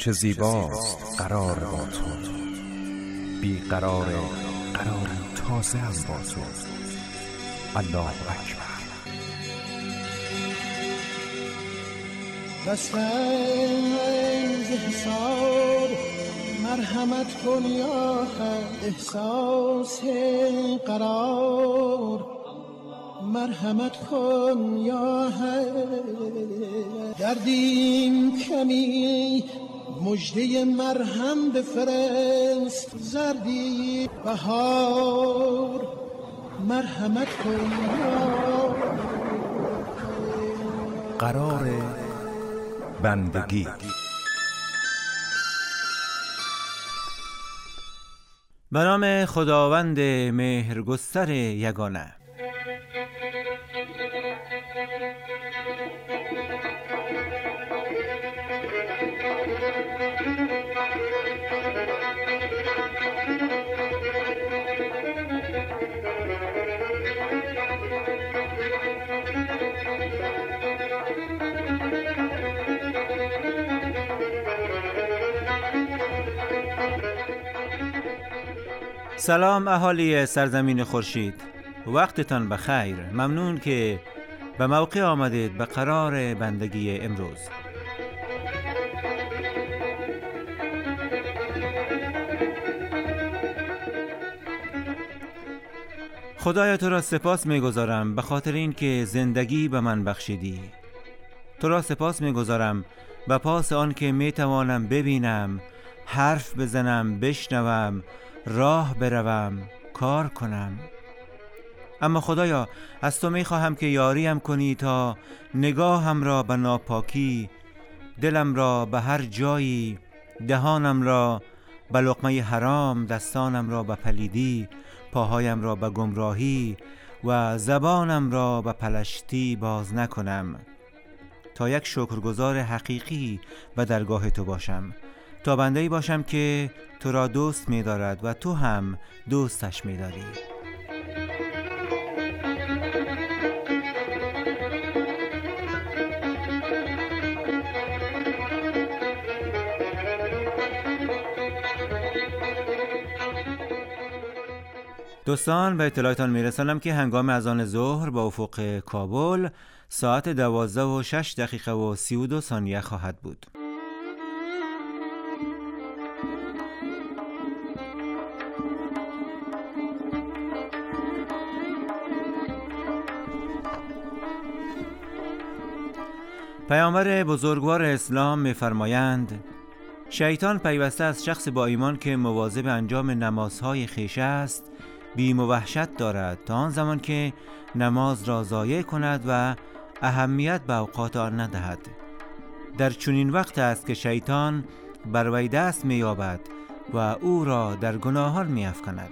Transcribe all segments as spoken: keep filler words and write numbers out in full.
چه زیباست قرار با تو، بی قرار قرار تازه هم با تو. الله اکبر. دستنز حساب مرحمت کن یا حق، احساس قرار مرحمت کن یا حق. دردیم کمی مجده مرهم بفرست، زردی بهار مرحمت کن یا قرار بندگی. به نام خداوند مهرگستر یگانه. سلام اهالی سرزمین خورشید، وقتتان بخیر. ممنون که به موقع آمدید به قرار بندگی امروز. خدایا تو را سپاس می‌گزارم به خاطر این که زندگی به من بخشیدی. تو را سپاس می‌گزارم به پاس آن که می‌توانم ببینم، حرف بزنم، بشنوم، راه بروم، کار کنم. اما خدایا از تو میخواهم که یاریم کنی تا نگاهم را به ناپاکی، دلم را به هر جایی، دهانم را به لقمه حرام، دستانم را به پلیدی، پاهایم را به گمراهی و زبانم را به پلشتی باز نکنم، تا یک شکرگزار حقیقی به درگاه تو باشم، تا بنده‌ای باشم که تو را دوست می دارد و تو هم دوستش می داری. دوستان، به اطلاعتان می رسانم که هنگام اذان ظهر با افق کابل ساعت دوازده و شش دقیقه و سی و دو ثانیه خواهد بود. پیامبر بزرگوار اسلام می‌فرمایند شیطان پیوسته از شخص با ایمان که مواظب انجام نمازهای خویش است بیم و وحشت دارد تا آن زمان که نماز را ضایع کند و اهمیت به اوقات آن ندهد. در چنین وقت است که شیطان بر وی دست می‌یابد و او را در گناهان می‌افکند.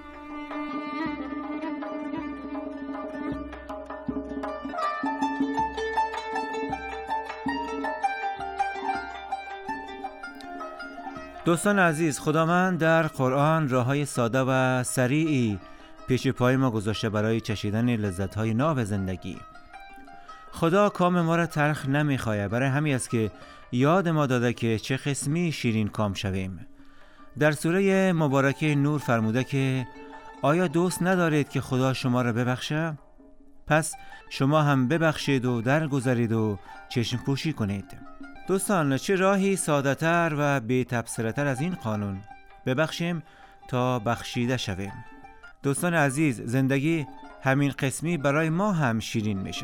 دوستان عزیز، خداوند در قرآن راه‌های ساده و سریعی پیش پای ما گذاشته برای چشیدن لذت‌های ناب زندگی. خدا کام ما را تلخ نمی‌خواهد، برای همین است که یاد ما داده که چه قسمی شیرین کام شویم. در سوره مبارکه نور فرموده که آیا دوست ندارید که خدا شما را ببخشه؟ پس شما هم ببخشید و درگذرید و چشم پوشی کنید. دوستان، چه راهی ساده‌تر و بی تبصره‌تر از این قانون؟ ببخشیم تا بخشیده شویم. دوستان عزیز، زندگی همین قسمی برای ما هم شیرین میشه.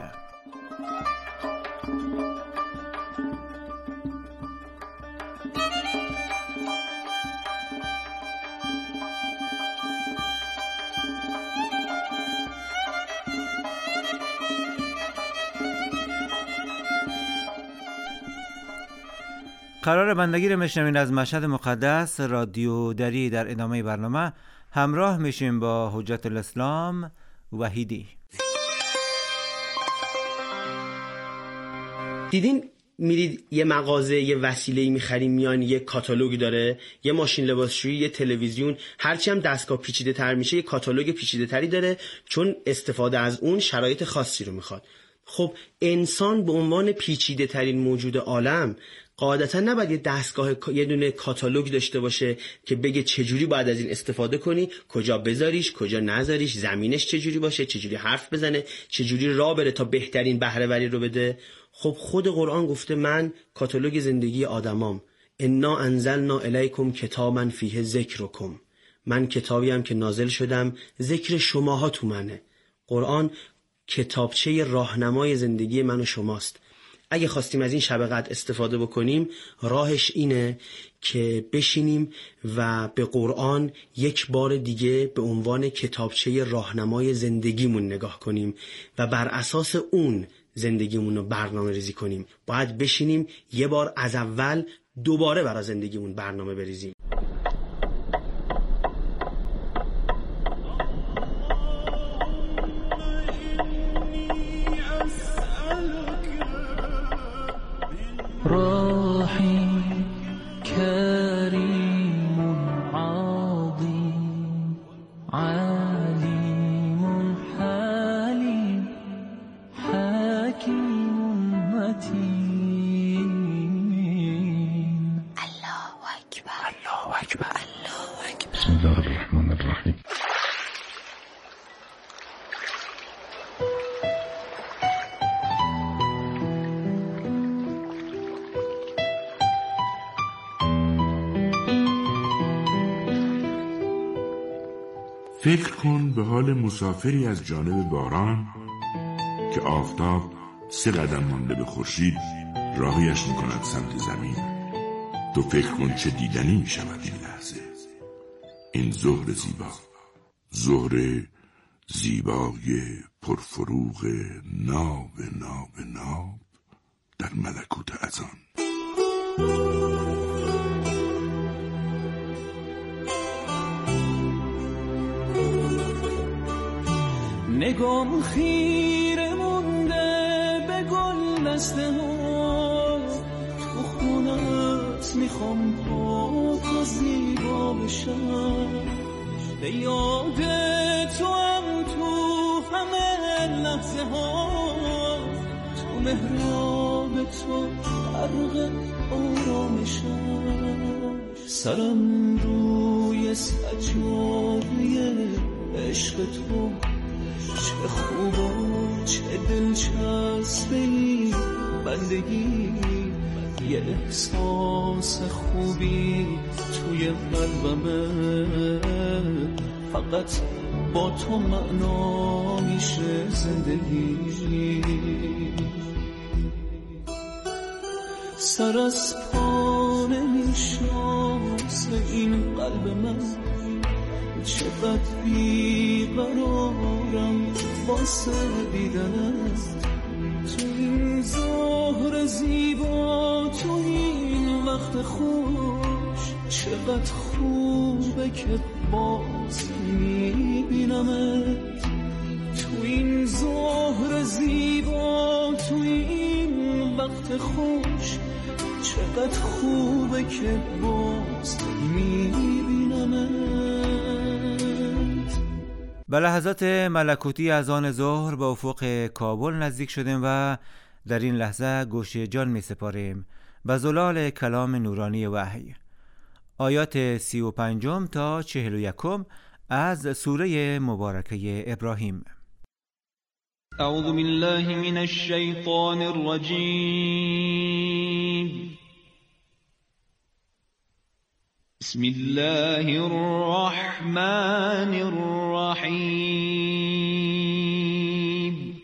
قرار بندگی رو میشنوین از مشهد مقدس رادیو دری. در ادامه برنامه همراه میشیم با حجت الاسلام وحیدی. دیدین میرید یه مغازه یه وسیله‌ای میخریم، میان یه کاتالوگی داره، یه ماشین لباسشویی، یه تلویزیون، هرچی هم دستگاه پیچیده تر میشه یه کاتالوگ پیچیده تری داره، چون استفاده از اون شرایط خاصی رو میخواد. خب انسان به عنوان پیچیده ترین موجود عالم قاعدتا نباید یه دستگاه یه دونه کاتالوگ داشته باشه که بگه چجوری باید از این استفاده کنی، کجا بذاریش، کجا نذاریش، زمینش چجوری باشه، چجوری حرف بزنه، چجوری راه بره تا بهترین بهره وری رو بده. خب خود قرآن گفته من کاتالوگ زندگی آدمام، انا انزلنا الیکم کتابا فیه ذکرکم، من کتابیم که نازل شدم ذکر شماها تو منه. قرآن کتابچه راهنمای زندگی من و شماست. اگه خواستیم از این شب قدر استفاده بکنیم، راهش اینه که بشینیم و به قرآن یک بار دیگه به عنوان کتابچه راهنمای زندگیمون نگاه کنیم و بر اساس اون زندگیمون رو برنامه ریزی کنیم. باید بشینیم یه بار از اول دوباره برای زندگیمون برنامه بریزیم. رحيم كريم عظيم عليم حليم حكيم متين. الله أكبر الله أكبر الله أكبر. بسم الله الرحمن الرحيم. فکر کن به حال مسافری از جانب باران که آفتاب سه قدم مانده به خورشید راهیش میکند سمت زمین. تو فکر کن چه دیدنی میشود این لحظه، این ظهر زیبا، ظهر زیبای پرفروغ ناب ناب ناب در ملکوت اذان. نگام خیره مونده به گل دسته ها، تو خونت میخوام پاک و زیبا بشم، به یاد تو هم تو همه لحظه ها، تو محراب تو غرق آرامشم، سرم روی سجاده عشق تو، چه خوب و چه دلچسبی بندگی، یه احساس خوبی توی قلبمه، فقط با تو معنا میشه زندگی. سر از پا نمیشناسه این قلب من، چقدر بیقرارم واسه دیدنت، تو این ظهر زیبا، تو این وقت خوش، چقدر خوبه که باز میبینمت، تو این ظهر زیبا، تو این وقت خوش، چقدر خوبه که باز میبینمت. به لحظات ملکوتی از آن ظهر به افق کابل نزدیک شدیم و در این لحظه گوش جان می سپاریم به زلال کلام نورانی وحی. آیات سی و پنجم تا چهل و یکم از سوره مبارکه ابراهیم. اعوذ بالله من الشیطان الرجیم. بسم الله الرحمن الرحیم.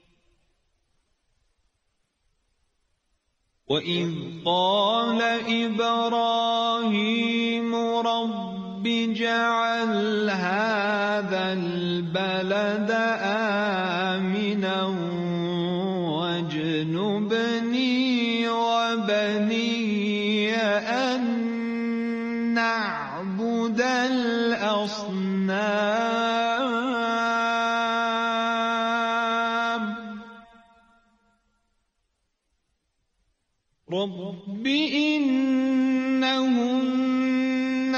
وَإِذْ قَالَ إِبْرَاهِيمُ رَبِّ اجْعَلْ هَذَا الْبَلَدَ آمِنًا وَاجْنُبْنِي وَبَنِيَّ أَن نَّعْبُدَ الْأَصْنَامَ. رب إنهن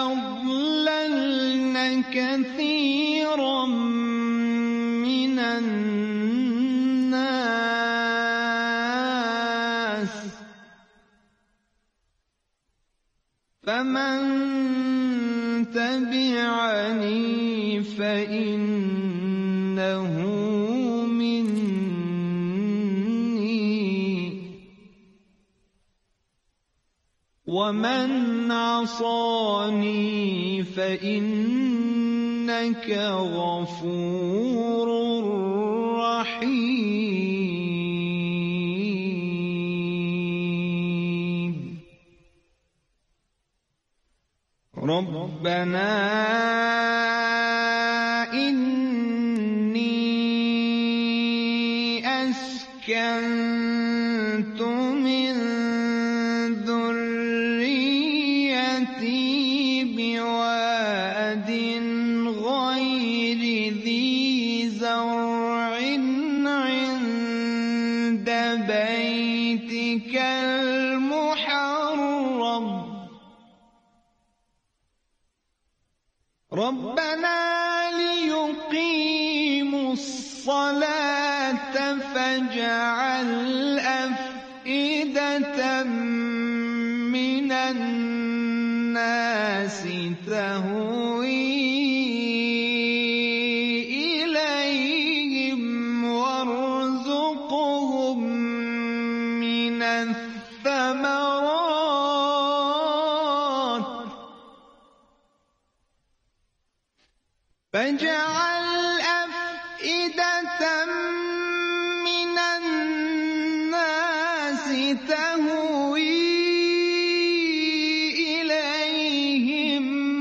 أضللن كثيرا من الناس فمن تبعني فإنه مني ومن عصاني فإنك غفور رحيم. ربنا إني أسكنت من ذريتي بواد غير ذي زرع عند بيتك المحرم ربنا ليقيموا الصلاة فاجعل أفئدة من الناس تهوي إليهم وارزقهم من الثمرات فاجعل أفئدة من الناس تهوي إليهم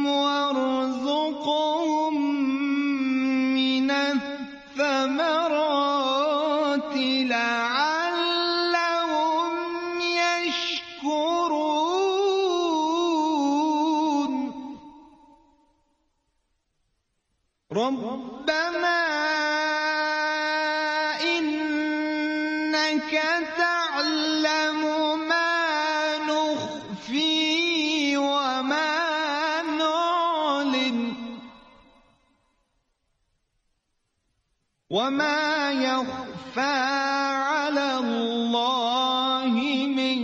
وارزقهم من الثمرات لعلهم يشكرون. ربنا إنك تعلم ما نخفي وما نعلن وما يخفى على الله من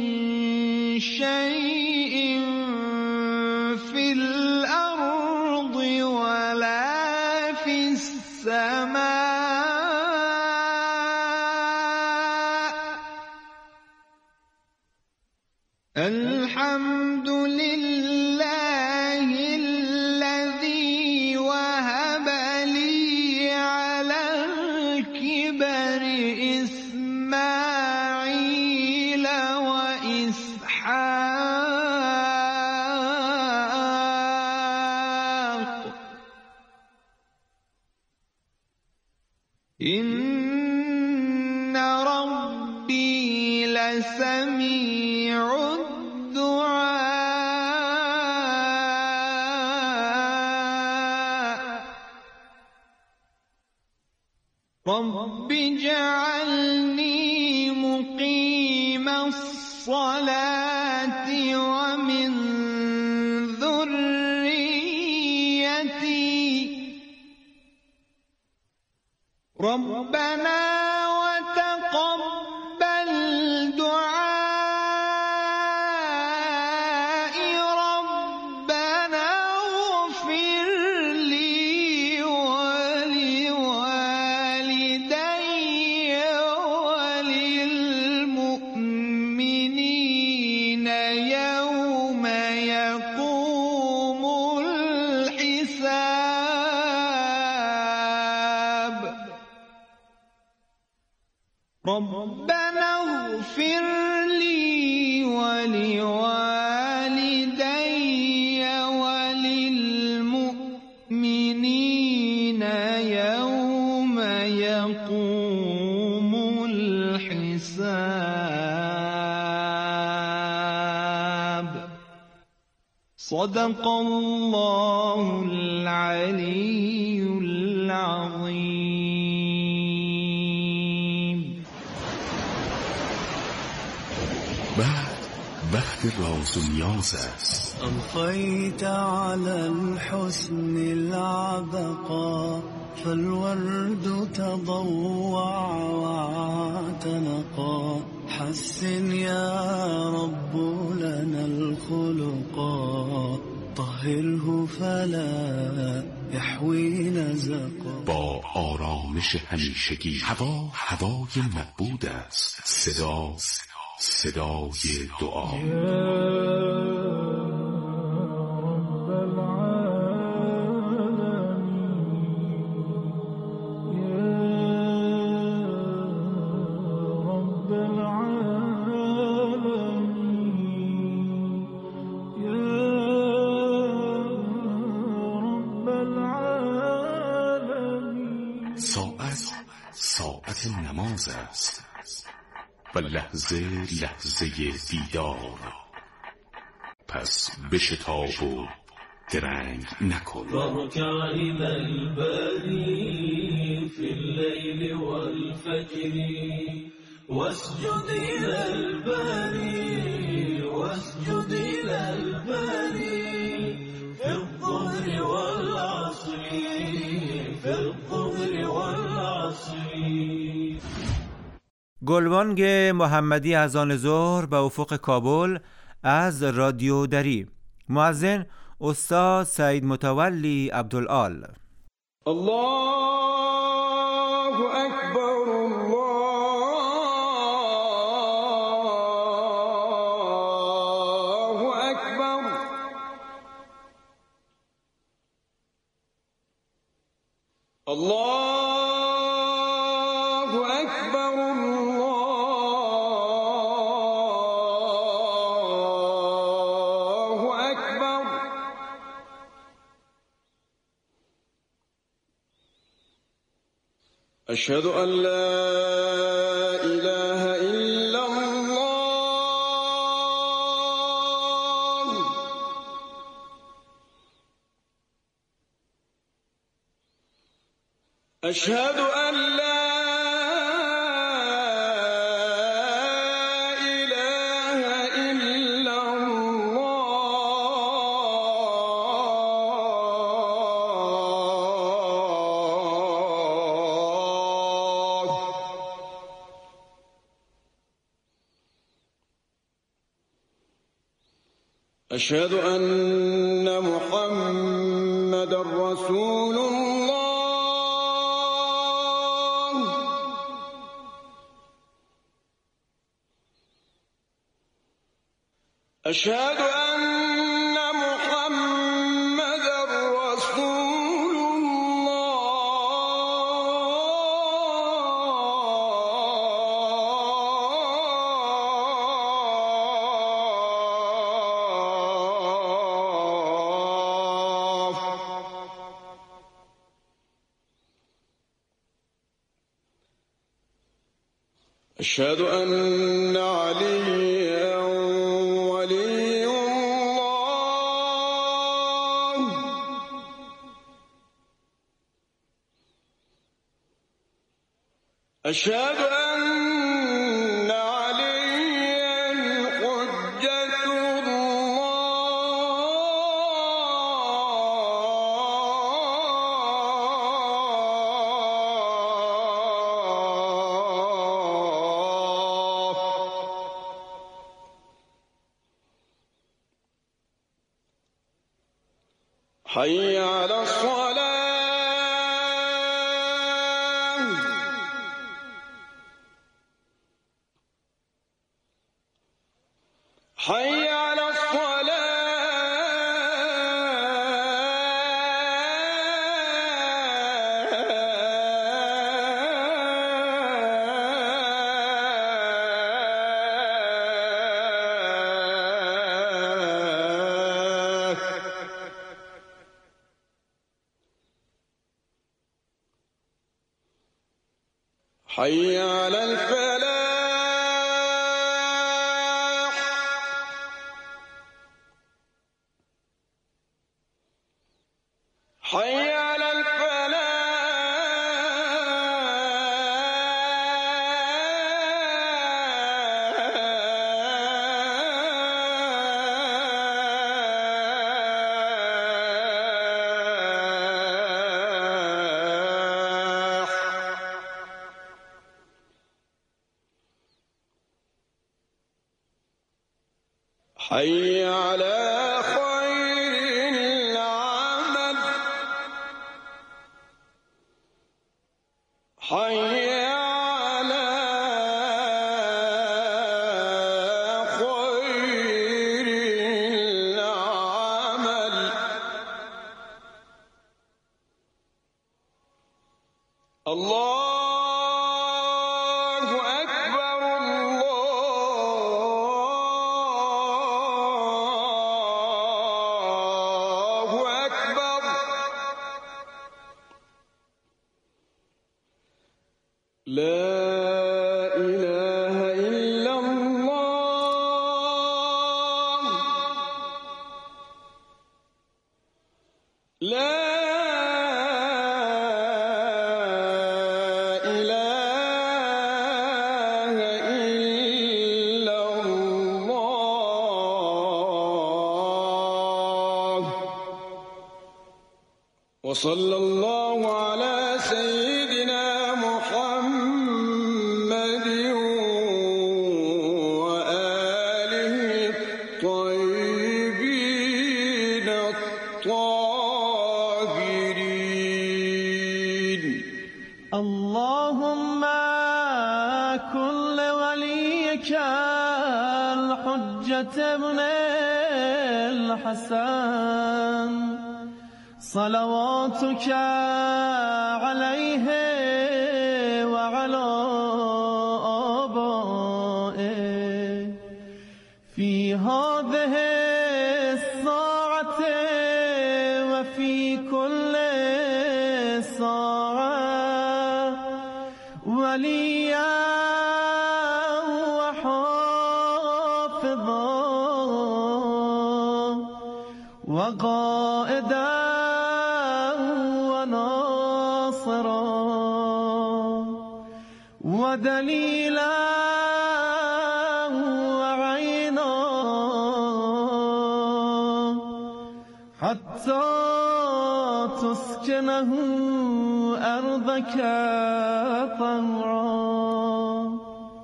شيء في الأرض ولا في السماء. الحمد لله الذي وهب لي على الكبر إسماعيل وإسحاق إن ربي لسميع الدعاء. رب اجعلني مقيم الصلاة ومن ذريتي ربنا وتقبل دعائي ربنا اغفر لي ولوالدي وللمؤمنين يوم يقوم الحساب. ربنا اغفر لي ولوالدي وللمؤمنين يوم يقوم الحساب. صدق الله العلي العظيم. بعد وقت راز و نیاز است. أضفيت على الحسن العبقى فالورد تضوع واعتنقا حسن يا رب لنا الخلقا طهره فلا يحوي نزقا. با آرامش همیشگی هوا هوای معبود است. صدا صدای دعا. ساعت نماز است و لحظه لحظه دیدار. پس بشتاب و درنگ نکن. واركع إلى الباري في الليل والفجر واسجد إلى الباري واسجد إلى الباري في الظهر والعصر في الظهر والعصر. گلبانگ محمدی اذان ظهر به افق کابل از رادیو دری. مؤذن استاد سعید متولی عبدالآل. الله اکبر الله اکبر. الله أشهد أن لا إله إلا الله. أشهد أن لا إله إلا أشهد أن محمد رسول الله. أشهد أن محمد رسول أشهد أن عليا ولي الله. أشهد أن عليا حجة حي على الصلاة. حي على حي على الفلاح. حي على الفلاح. حي على خير العمل حي على خير العمل الله لا إله إلا الله لا إله إلا الله وصلى الله على سيدنا محمد وآله الطيبين الطاهرين. اللهم كن لوليك الحجة ابن الحسن صلواتك عليه وعلى آبائه في هذه الساعة وفي كل ساعة وليا وحافظا وقائدا ودليلا وعينا حتى تسكنه أرضك طوعا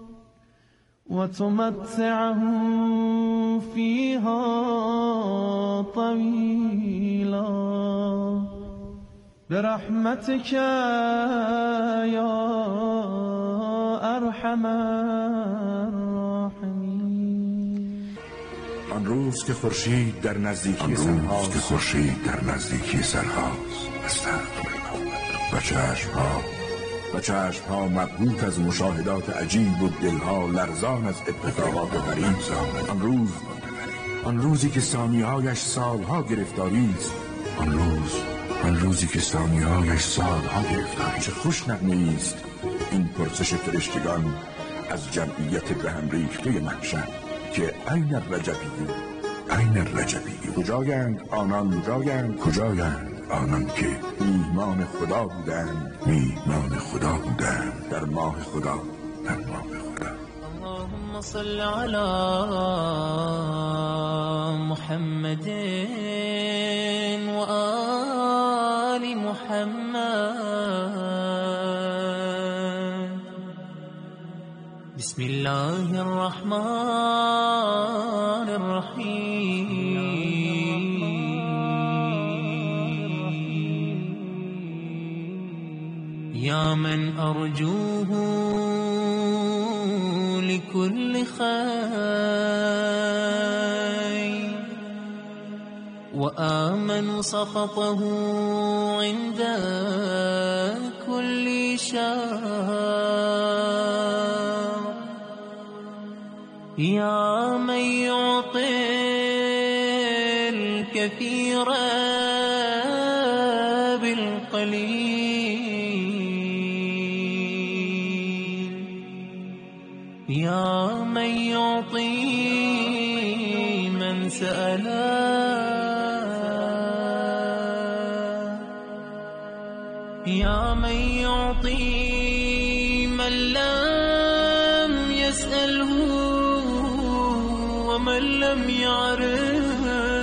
وتمتعه فيها طويلا برحمتك يا ارحم الراحمین. آن روز که خورشید در نزدیکی سرهاست که خورشید در نزدیکی سرهاست و چشمها و چشمها مبهوت از مشاهدات عجیب و دلها لرزان از اتفاقات غریب زاد. آن روز آن روزی که ثانیه‌هایش سالها گرفتاری است. آن روز آن روزی که ثانیه‌هایش سالها گرفتاری. چه خوش نغمه‌ای است این پرسش فرشتگان از جمعیت به هم ریخته محشر که این الرجبی این الرجبی کجایند آنان کجایند کجایند آنان که میهمان خدا بودند میهمان خدا بودند در ماه خدا در ماه خدا. اللهم صل على محمد و آل محمد. بسم الله الرحمن الرحیم. یا من ارجوه لكل خير وآمن سخطه عند كل شر. يا من يعطي الكثير بالقليل. يا من يعطي من سأل. يا من يعطي من لم يسأله ومن لم يعرف.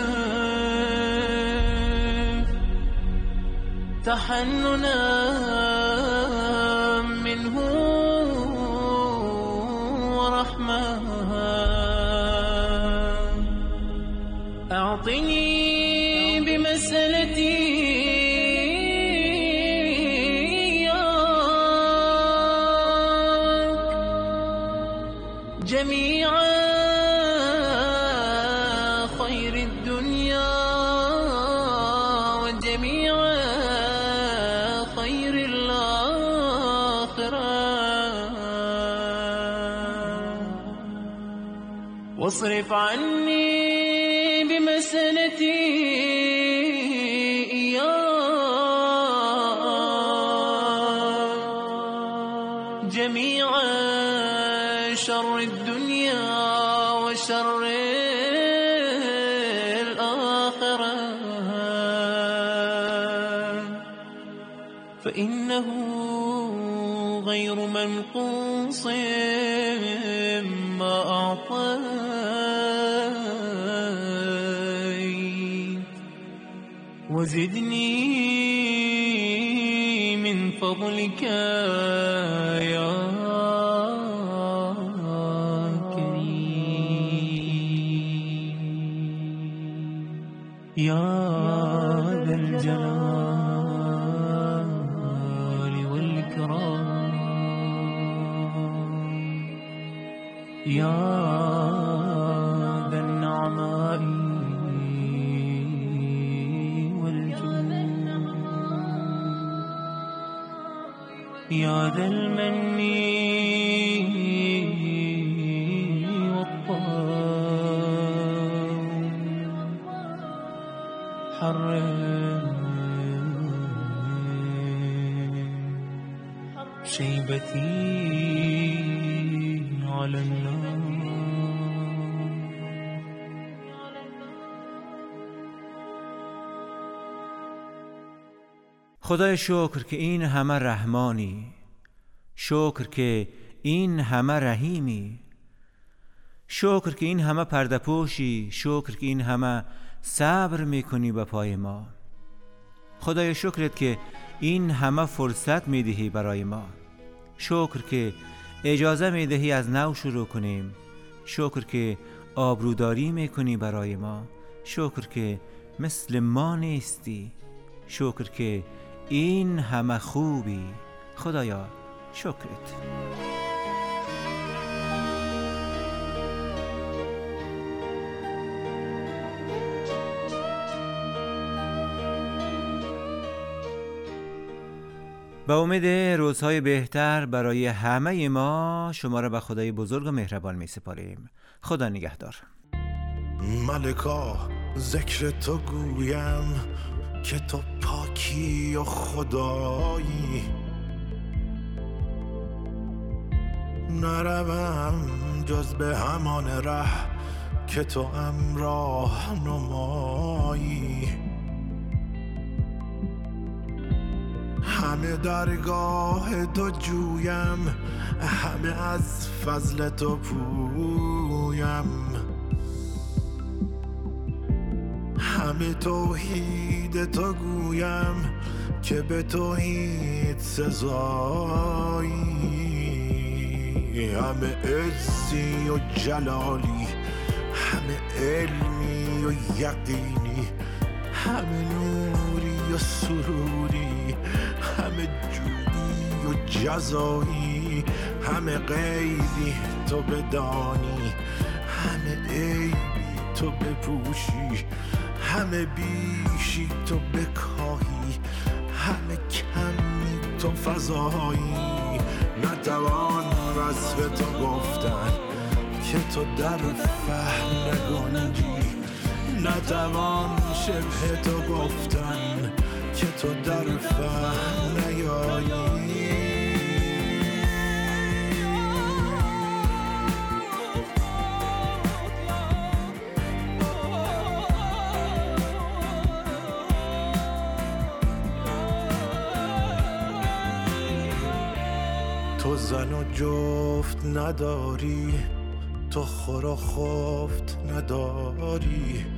تحننا منه ورحمة جميعا خير الدنيا وجميعا خير الآخرة واصرف عني بمسنتي جميعا شر الدنيا وشر الآخرة فإنه غير منقوص ما أعطيت وزدني من فضلك يا يا ذا الجلال والإكرام يا ذا النعماء والجود يا ذا المن شيبتي على النار. خدای شکر که این همه رحمانی، شکر که این همه رحیمی، شکر که این همه پرده پوشی، شکر که این همه صبر میکنی به پای ما. خدای شکرت که این همه فرصت میدهی برای ما. شکر که اجازه میدهی از نو شروع کنیم. شکر که آبروداری میکنی برای ما. شکر که مثل ما نیستی. شکر که این همه خوبی. خدایا شکرت. با امید روزهای بهتر برای همه ما شما را به خدای بزرگ و مهربان می سپاریم. خدا نگهدار. ملکا ذکر تو گویم که تو پاکی و خدایی، نروم جز به همان ره که تو امراه نمایی. همه درگاه تو جویم، همه از فضل تو پویم، همه توحید تو گویم که به توحید سزایی. همه عزی و جلالی، همه علمی و یقینی، همه نوری و سروری، همه جودی و جزایی، همه غیبی تو بدانی، همه عیبی تو بپوشی، همه بیشی تو بکاهی، همه کمی تو فضایی. نتوان وصف تو گفتن که تو در فهم نگنجی، نتوان شبه تو گفتن که تو در فهم نیایی. تو زن و جفت نداری، تو خور و خفت نداری،